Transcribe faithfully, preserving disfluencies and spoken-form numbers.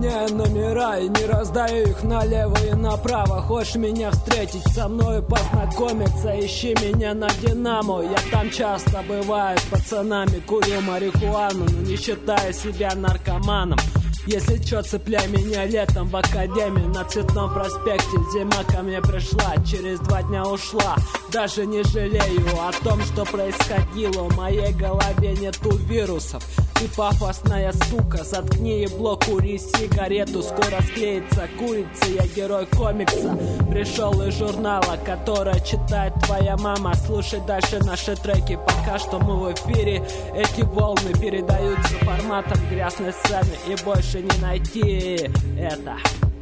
меняю номера и не раздаю их налево и направо. Хочешь меня встретить, со мною познакомиться, ищи меня на Динамо. Я там часто бываю с пацанами, курю марихуану, но не считаю себя наркоманом. Если чё, цепляй меня летом в академии на Цветном проспекте. Зима ко мне пришла, через два дня ушла. Даже не жалею о том, что происходило. В моей голове нету вирусов. Ты пафосная сука, заткни ебло, кури сигарету. Скоро склеится курица, я герой комикса. Пришел из журнала, которое читает твоя мама. Слушай дальше наши треки, пока что мы в эфире. Эти волны передаются форматом грязной сцены, и больше не найти это.